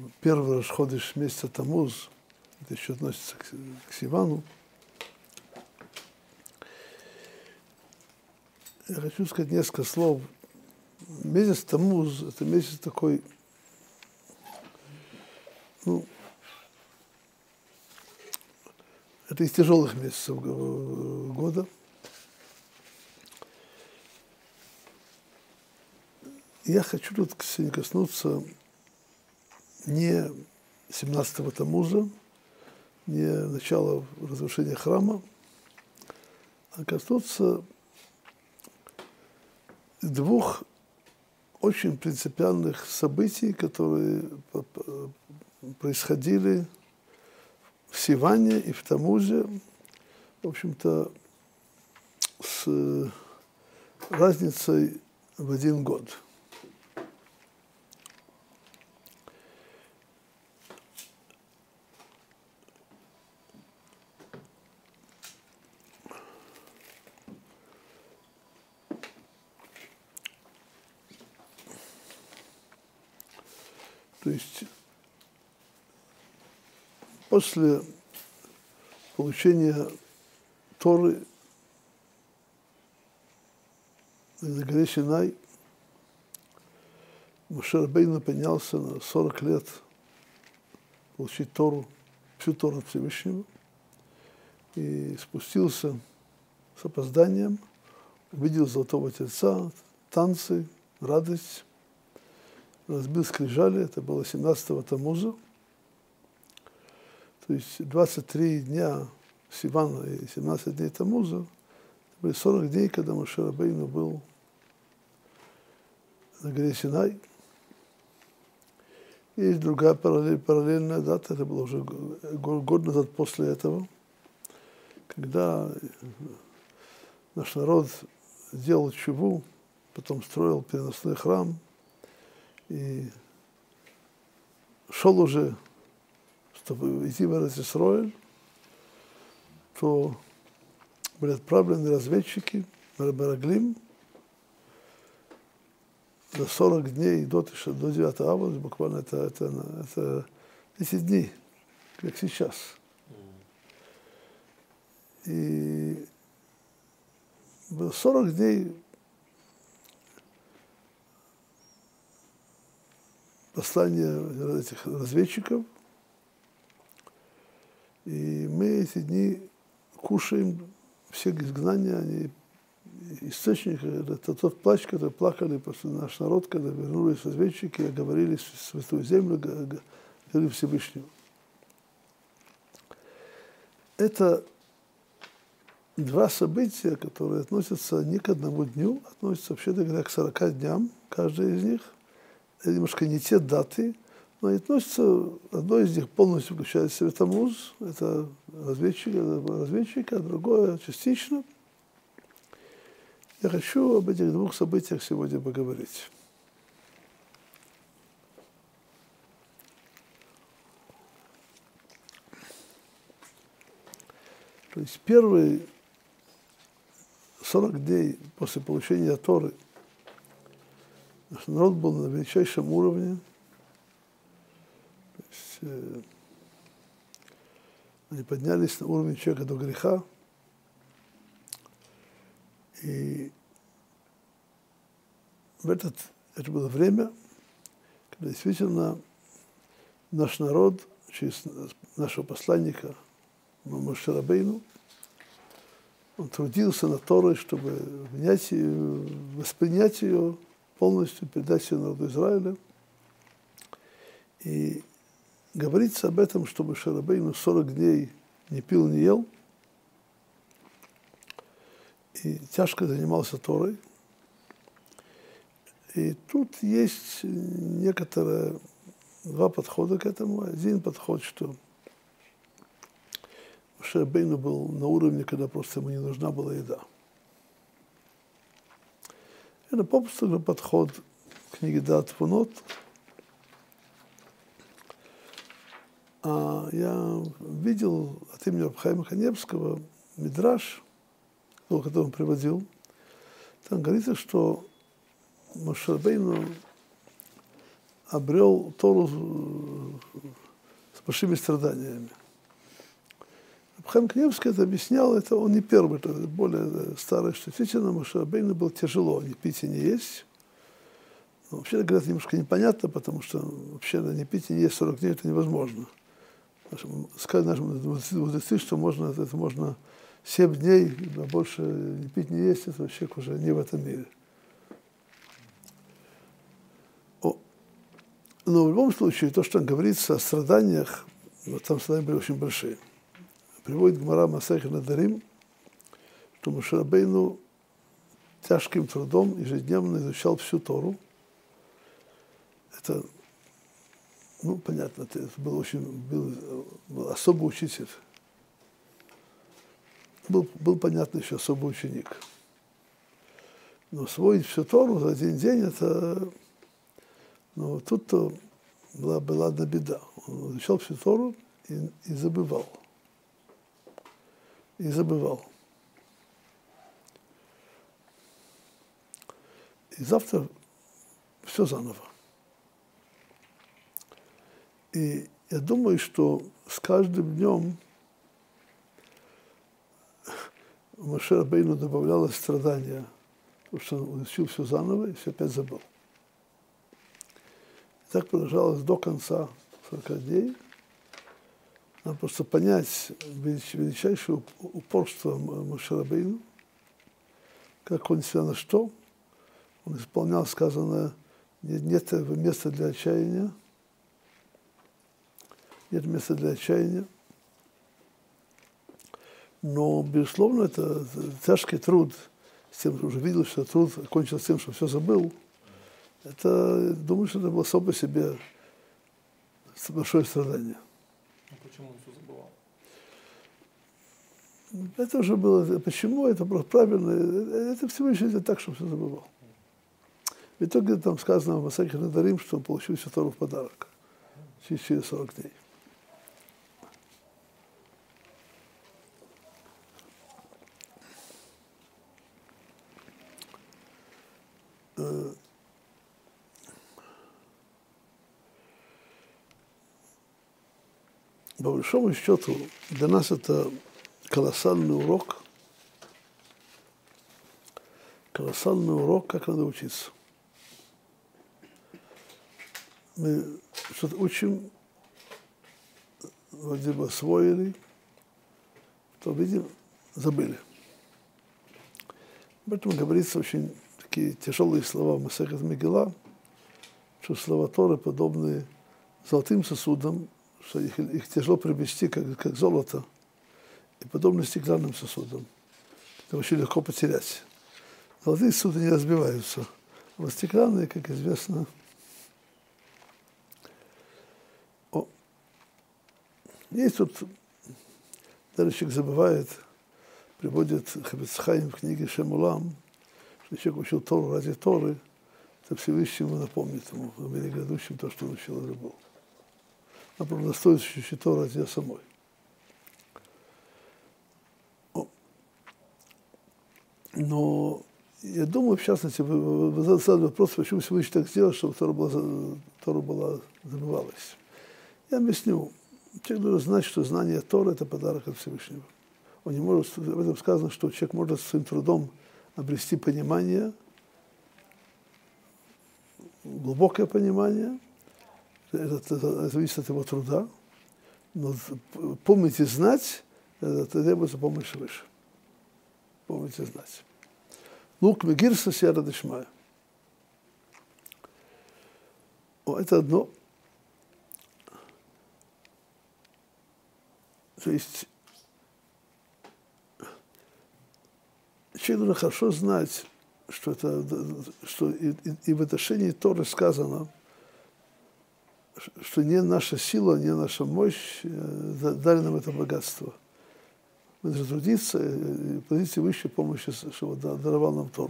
первый Рош-ходеш месяца Тамуз, это еще относится к Сивану. Я хочу сказать несколько слов. Месяц Тамуз – это месяц такой, это из тяжелых месяцев года. Я хочу тут сегодня коснуться не 17-го Тамуза, не начала разрушения храма, а коснуться двух очень принципиальных событий, которые происходили в Сиване и в Тамузе, в общем-то, с разницей в 1 год. То есть после получения Торы на горе Синай Моше Рабейну поднялся на 40 лет получить Тору, всю Тору от Всевышнего, и спустился с опозданием, увидел Золотого Тельца, танцы, радость, разбил скрижали, это было 17-го Тамуза. То есть 23 дня Сивана и 17 дней Тамуза, это были 40 дней, когда Моше Рабейну был на горе Синай. Есть другая параллельная дата, это было уже год назад после этого, когда наш народ сделал тшуву, потом строил переносной храм, и шел уже, чтобы идти в Эрец-Исроэль, то были отправлены разведчики, Мераглим, за 40 дней до 9 августа, буквально это 10 дней, как сейчас. И было 40 дней послания этих разведчиков, и мы эти дни кушаем все изгнания, они источник, это тот плач, который плакали после наш народ, когда вернулись разведчики и говорили в Святую Землю, говорили Всевышнему. Это два события, которые относятся не к одному дню, относятся, вообще-то говоря, к 40 дням, каждый из них. Это немножко не те даты, но и относится, одно из них полностью включает в себя Тамуз, это разведчик, а другое частично. Я хочу об этих двух событиях сегодня поговорить. То есть первые 40 дней после получения Торы наш народ был на величайшем уровне. То есть, они поднялись на уровень человека до греха. И это было время, когда действительно наш народ через нашего посланника Моше Рабейну, он трудился над Торой, чтобы воспринять ее полностью, передать ее народу Израиля. И говорится об этом, что Моше Рабейну 40 дней не пил, не ел, и тяжко занимался Торой. И тут есть некоторые два подхода к этому. Один подход, что Моше Рабейну был на уровне, когда просто ему не нужна была еда. Это попросту подход к книге Даат Твунот. А я видел от имени Рав Хаима Каневского мидраш, который он приводил. Там говорится, что Моше Рабейну обрел Тору большими страданиями. Хаим Каневский это объяснял, это он не первый, это более старый, что действительно Моше Рабейну было тяжело не пить и не есть. Но вообще, говорят, немножко непонятно, потому что вообще не пить и не есть 40 дней это невозможно. Сказали наши мудрецы, что это можно 7 дней, а больше не пить, не есть, это человек уже не в этом мире. Но в любом случае, то, что говорится о страданиях, вот там страдания были очень большие. Приводит Гмара Масехет Недарим, что Моше Рабейну тяжким трудом ежедневно изучал всю Тору. Это, понятно, это был особый учитель. Был понятно, еще особый ученик. Но освоить всю Тору за один день, это... Но тут-то была одна беда. Он изучал всю Тору и забывал. И завтра все заново. И я думаю, что с каждым днем Моше Рабейну добавлялось страдания, потому что он учил все заново и все опять забыл. И так продолжалось до конца 40 дней. Надо просто понять величайшее упорство Моше Рабейну, как он себя на что. Он исполнял сказанное, нет места для отчаяния. Нет места для отчаяния. Но, безусловно, это тяжкий труд, с тем, что уже видел, что труд кончился тем, что все забыл. Это, думаю, что это было само по себе большое страдание. А почему он все забывал? Это уже было... Почему? Это было правильно. Это всего лишь так, что все забывал. В итоге там сказано в Масехет Недарим, что он получил всю Тору в подарок через 40 дней. По большому счету, для нас это колоссальный урок, как надо учиться. Мы что-то учим, вроде бы освоили, то, видим, забыли. Об этом говорится очень такие тяжелые слова в Масехет Мегила, что слова Торы подобны золотым сосудам, что их тяжело приобрести, как золото, и подобно стеклянным сосудам. Это очень легко потерять. Золотые сосуды не разбиваются, а вот стеклянные, как известно. Есть тут, даже человек забывает, приводит Хафец Хаим в книге Шем Улам, что человек учил Тору ради Торы, это Всевышний ему напомнит ему в мире грядущем то, что он учил и забыл. Например, стоит учить Тору ради себя самой. Но я думаю, в частности, вы задали вопрос, почему Всевышний так сделал, чтобы Тора была забывалась. Я объясню. Человек должен знать, что знание Торы – это подарок от Всевышнего. Он не может, в этом сказано, что человек может своим трудом обрести понимание, глубокое понимание, это зависит от его труда, но помнить и знать, это требуется помощь свыше. Помнить и знать. Лук мегирса сьяра дешмая. Это одно. То есть человек должен хорошо знать, что и в отношении Торы сказано, что не наша сила, не наша мощь дали нам это богатство. Мы должны трудиться и просить высшей помощи, чтобы даровал нам Тору.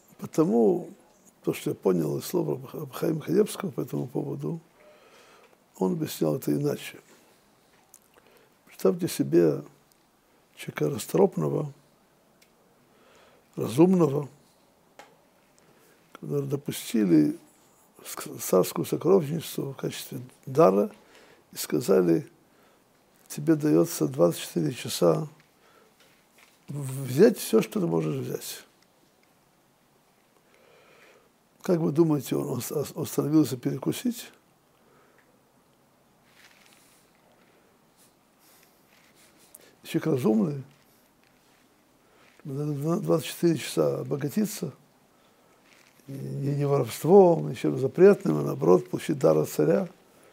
Потому, то, что я понял из слова Хаима Каневского по этому поводу, он объяснял это иначе. Представьте себе человека расторопного, разумного, которые допустили царскую сокровищницу в качестве дара и сказали, тебе дается 24 часа взять все, что ты можешь взять. Как вы думаете, он остановился перекусить? Человек разумный, 24 часа обогатиться, не воровством, ничем запретным, а наоборот, получить дар от царя.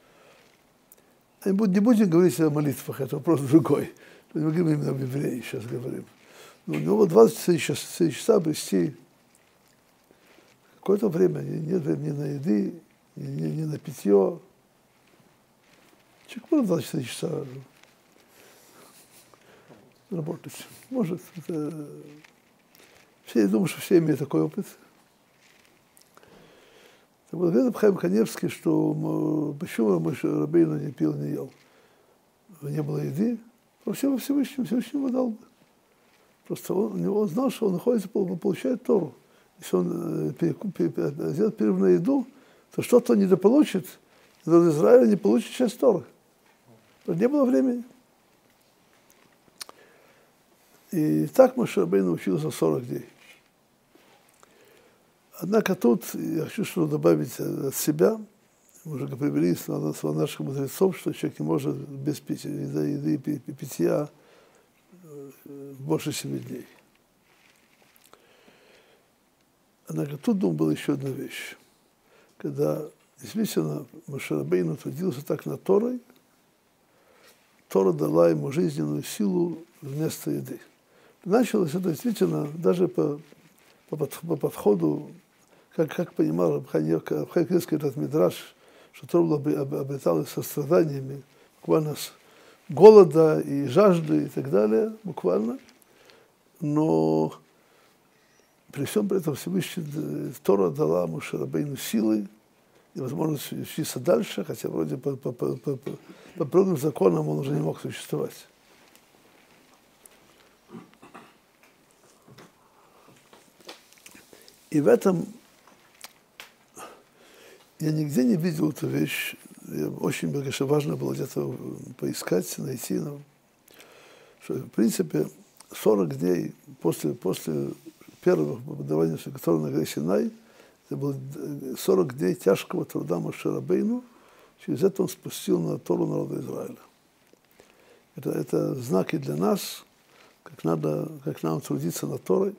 Не будем говорить о молитвах, это вопрос другой. Мы говорим именно об евреи, сейчас говорим. Но у него 24 часа обрести какое-то время, нет времени на еды, ни на питье. Человек может 24 часа работать. Может. Я думаю, что все имеют такой опыт. Так вот, говорит Хаим Каневский, что почему Моше Рабейну не пил, не ел? Не было еды, вообще Всевышнему дал бы. Просто он знал, что он находится, получает Тору. Если он сделает перерыв на еду, то что-то недополучит, народ Израиля не получит часть Торы. Не было времени. И так Моше Рабейну учился 40 дней. Однако тут я хочу что добавить от себя. Мы уже привели с наших мудрецов, что человек не может без еды и питья больше 7 дней. Однако тут, думаю, была еще одна вещь. Когда действительно Моше Рабейну трудился так над Торой, Тора дала ему жизненную силу вместо еды. Началось это действительно даже по подходу, как понимал Рабхай Каневский этот мидраш, что Тора обреталась состраданиями, буквально с голода и жажды и так далее, буквально. Но при всем при этом Всевышний Тора дала Моше Рабейну силы и возможность учиться дальше, хотя вроде по природным законам он уже не мог существовать. И в этом я нигде не видел эту вещь. Очень, конечно, важно было где-то поискать, найти. Но, что, в принципе, 40 дней после первого давания Торы на горе Синай, это было 40 дней тяжкого труда Моше Рабейну. Через это он спустил на Тору народа Израиля. Это знаки для нас, как нам трудиться над Торой.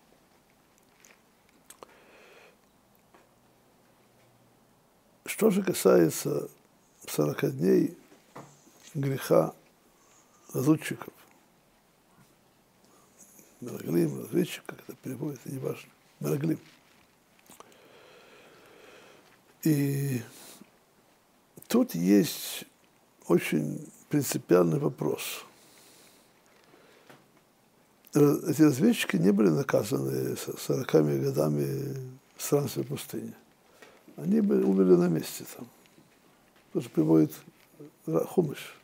Что же касается 40 дней греха лазутчиков, Мераглим, разведчик, как это переводится, это не важно, Мераглим. И тут есть очень принципиальный вопрос. Эти разведчики не были наказаны 40 годами странствия в пустыне. Они умерли на месте там. Тоже приводит Хумыш.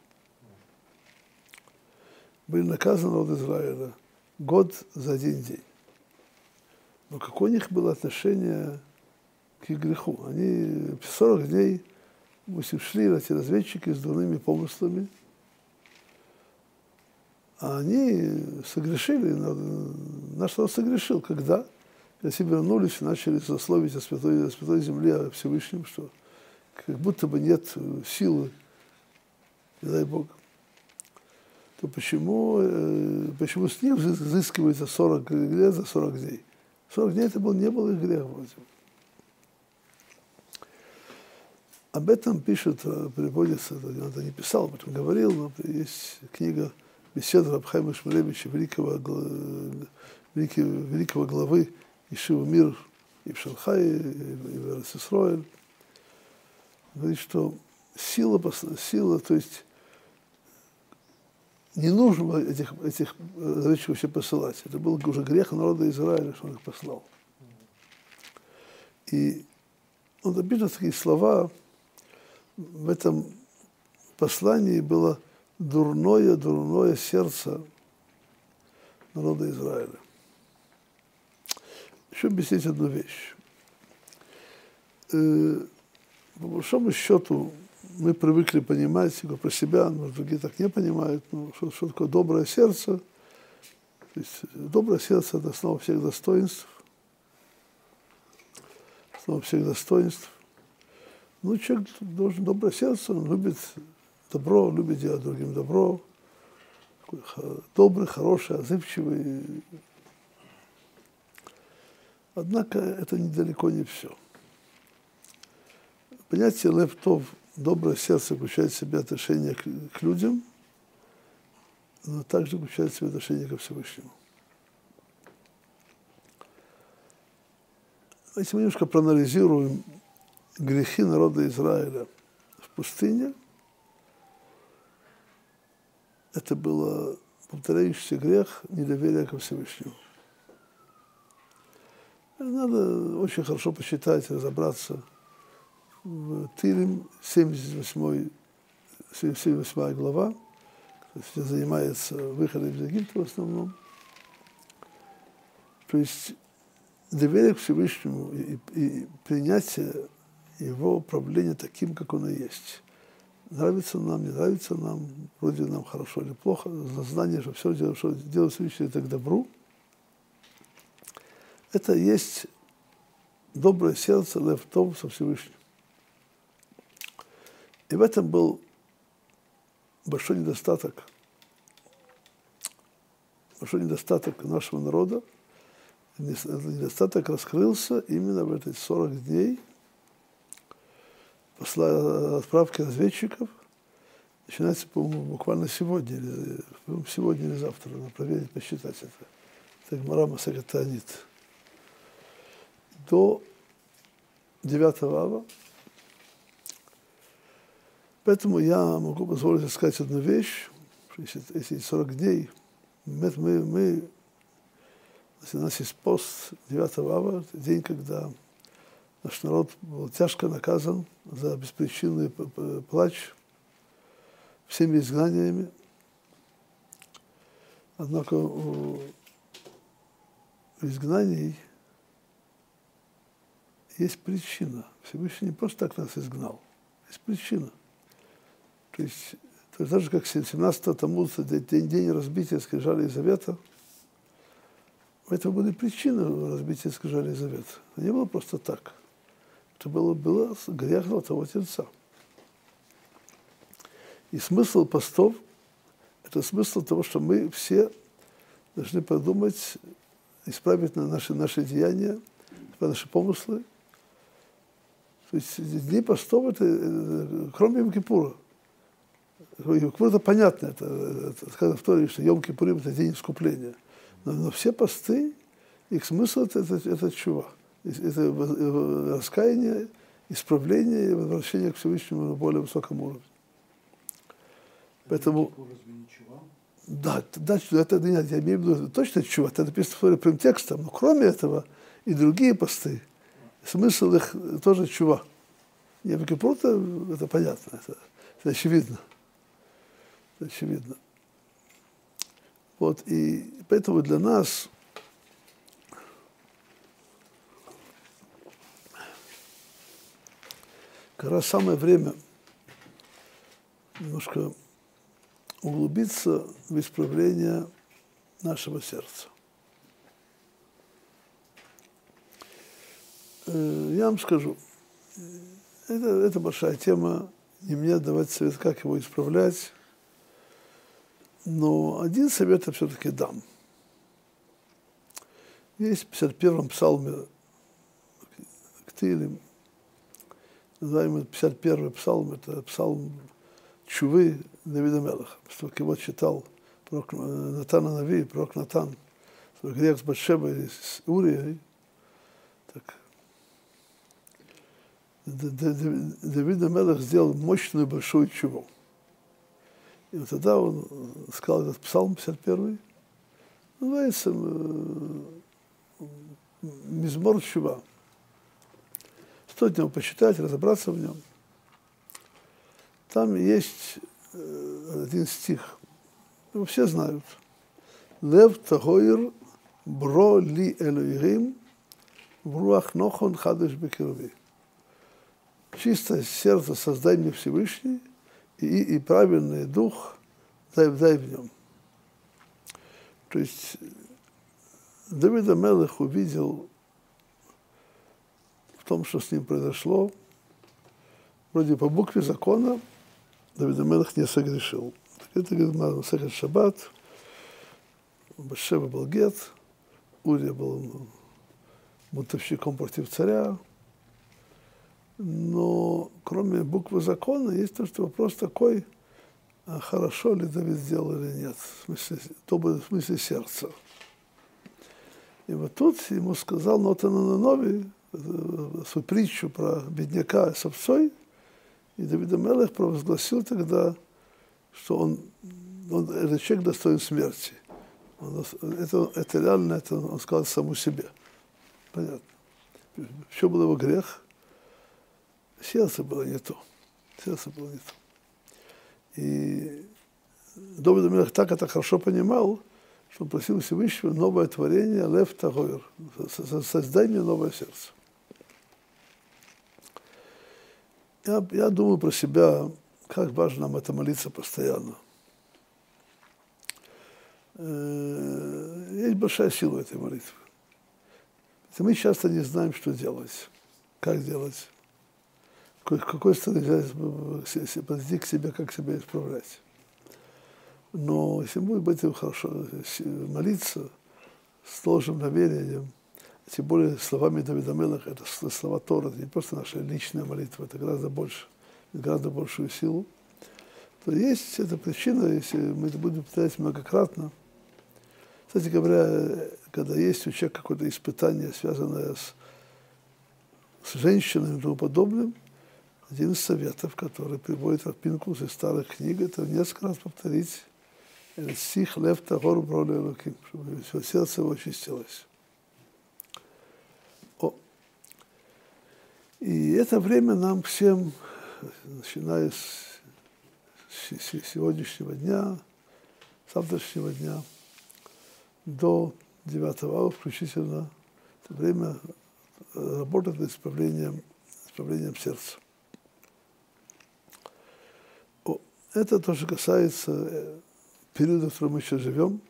Были наказаны от Израиля год за 1 день. Но какое у них было отношение к их греху? Они 40 дней шли эти разведчики с дурными помыслами, а они согрешили. На что он согрешил? Когда? Если вернулись и начали злословить о святой земле, о Всевышнем, что как будто бы нет силы, не дай Бог, то почему с них взыскивается 40 лет за 40 дней? 40 дней это не был их грех вроде. Об этом пишет, приводится, я это не писал, об этом говорил, но есть книга «Беседа Раб Хаима Шмулевича, великого главы Ешивы Мир и в Шанхае, и в Эрец-Исроэль». Говорит, что сила, то есть не нужно было этих разведчиков вообще посылать. Это был уже грех народа Израиля, что он их послал. И он пишет такие слова, в этом послании было дурное сердце народа Израиля. Еще объяснить одну вещь. По большому счету, мы привыкли понимать про себя, может, другие так не понимают, но что такое доброе сердце? То есть доброе сердце – это основа всех достоинств. Основа всех достоинств. Ну, человек должен доброе сердце, он любит добро, любит делать другим добро. Такой добрый, хороший, отзывчивый. Однако это недалеко не все. Понятие лев тов, доброе сердце, включает в себя отношение к людям, но также включает в себя отношение ко Всевышнему. Если мы немножко проанализируем грехи народа Израиля в пустыне, это был повторяющийся грех недоверия ко Всевышнему. Надо очень хорошо посчитать, разобраться в Тилим, 78 глава, которая занимается выходом из Египта в основном. То есть доверие к Всевышнему и принятие его управления таким, как оно есть. Нравится нам, не нравится нам, вроде нам хорошо или плохо, знание, что все делает Всевышний, это к добру. Это есть доброе сердце лев тов со Всевышним. И в этом был большой недостаток нашего народа. Этот недостаток раскрылся именно в эти 40 дней после отправки разведчиков. Начинается, по-моему, буквально сегодня или завтра. Надо проверить, посчитать это. Это Гмара Масехет Таанит. До 9 ава. Поэтому я могу позволить сказать одну вещь, что если 40 дней, если у нас есть пост 9 ава, день, когда наш народ был тяжко наказан за беспричинный плач всеми изгнаниями. Однако у изгнаний есть причина. Всевышний не просто так нас изгнал. Есть причина. То есть даже как 17-го Тамуза, день разбития скрижалей Завета, у этого были причины разбития скрижалей Завета. Это не было просто так. Это было грех Золотого Тельца. И смысл постов – это смысл того, что мы все должны подумать, исправить наши деяния, наши помыслы. То есть дни постов – это кроме Йом-Кипура. Йом-Кипур – это понятно, это сказано в Торе, что Йом-Кипурим – это день искупления. Но все посты, их смысл – это чува. Это раскаяние, исправление и возвращение к Всевышнему на более высоком уровне. Поэтому… Да, это я имею в виду точно чува, это написано в Торе прямым текстом, но кроме этого и другие посты, смысл их тоже чува. Йом-Кипур – это понятно, это очевидно. Это очевидно. Вот, и поэтому для нас как раз самое время немножко углубиться в исправление нашего сердца. Я вам скажу, это большая тема, не мне давать совет, как его исправлять, но один совет я все-таки дам. Есть в 51-м псалме к Тилим, называемый 51-й псалм, это псалм Чувы Давида Мелеха. Поскольку его читал пророк Натан Анави, пророк Натан, свой грех с Батшебой и с Урией, так Давид Мелех сделал мощную большую чуву. И вот тогда он сказал этот псалм 51-й, называется Мизмор Чува. Стоит его почитать, разобраться в нем. Там есть один стих. Его все знают. Лев тагоир бро ли элоигим вруах нохон хадыш бекирви. Чистое сердце создай мне Всевышний, и правильный дух дай в нем. То есть Давид а-Мелех увидел в том, что с ним произошло, вроде по букве закона Давид а-Мелех не согрешил. Это, говорит, Масехет Шаббат, Батшева был гет, Урия был бунтовщиком против царя. Но кроме буквы закона есть тоже вопрос такой, хорошо ли Давид сделал или нет, в смысле сердца. И вот тут ему сказал Нотан ха-Нови свою притчу про бедняка с овцой, и Давид а-Мелех провозгласил тогда, что этот человек достоин смерти. Это реально, он сказал самому себе. Понятно. В чем был его грех? Сердце было не то. Сердце было не то. И Давид а-Мелех так это хорошо понимал, что он просил Всевышнего новое творение, лев тагоир, создай мне новое сердце. Я думаю про себя, как важно нам это молиться постоянно. Есть большая сила этой молитвы. Мы часто не знаем, что делать, как делать, какой стороны подойти к себе, как себя исправлять. Но если мы будем хорошо молиться с должным намерением, тем более словами Давида а-Мелеха, это слова Тора, это не просто наша личная молитва, это гораздо больше, гораздо большую силу, то есть эта причина, если мы это будем повторять многократно. Кстати говоря, когда есть у человека какое-то испытание, связанное с женщинами и тому подобным, один из советов, который приводит Рав Пинкус из старых книг, это несколько раз повторить стих «Лев тагор бро ли элоким», чтобы все сердце его очистилось. И это время нам всем, начиная с сегодняшнего дня, завтрашнего дня, до 9 ава включительно, это время работать над исправлением сердца. Это то, что касается периода, в котором мы сейчас живем.